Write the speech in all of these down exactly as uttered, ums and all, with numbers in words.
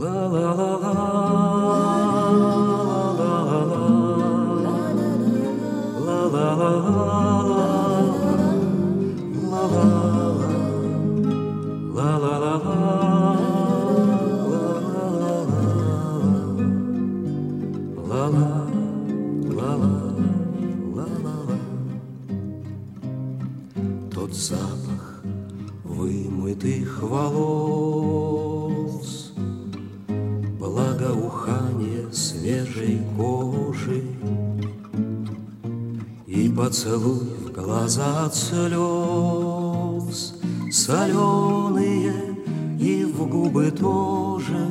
Тот запах вымытых волос, благоухание свежей кожи и поцелуй в глаза от слез, соленые и в губы тоже,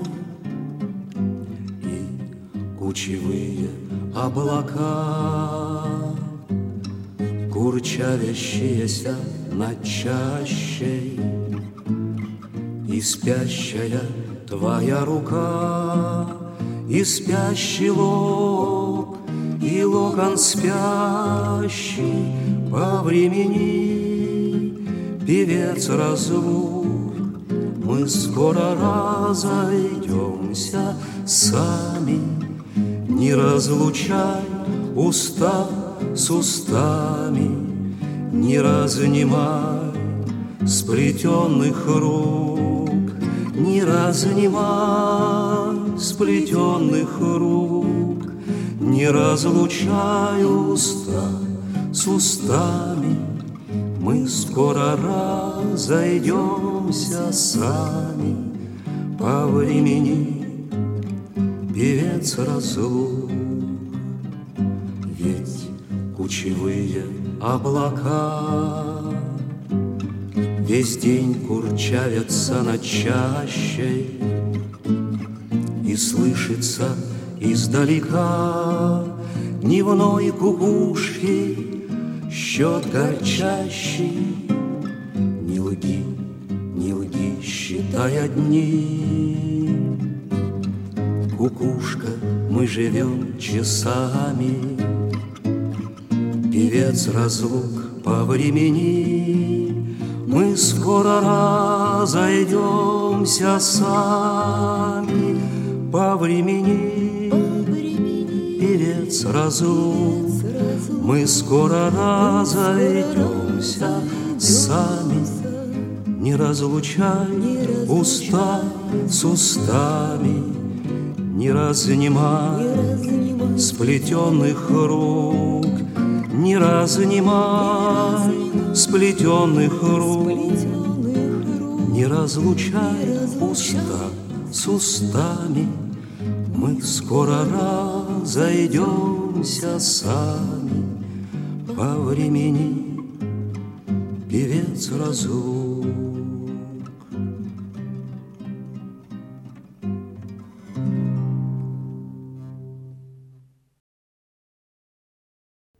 и кучевые облака, курчавящиеся над чащей, и спящая твоя рука, и спящий лоб, и локон спящий по времени, певец разлук. Мы скоро разойдемся сами, не разлучай уста с устами, не разнимай сплетенных рук, не разнимай сплетенных рук, не разлучай уста с устами. Мы скоро разойдемся сами по времени, певец разлук. Ведь кучевые облака весь день курчавятся над чащей, и слышится издалека дневной кукушки счет горчащий. Не лги, не лги, считай дни, кукушка, мы живем часами, певец разлук по времени. Мы скоро разойдемся сами по времени, певец разлук. Мы скоро разойдемся сами, не разлучай уста с устами, не разнимай сплетенных рук, не разнимай сплетенных рук, не разлучай уста с устами. Мы скоро разойдемся сами по времени, певец разлук.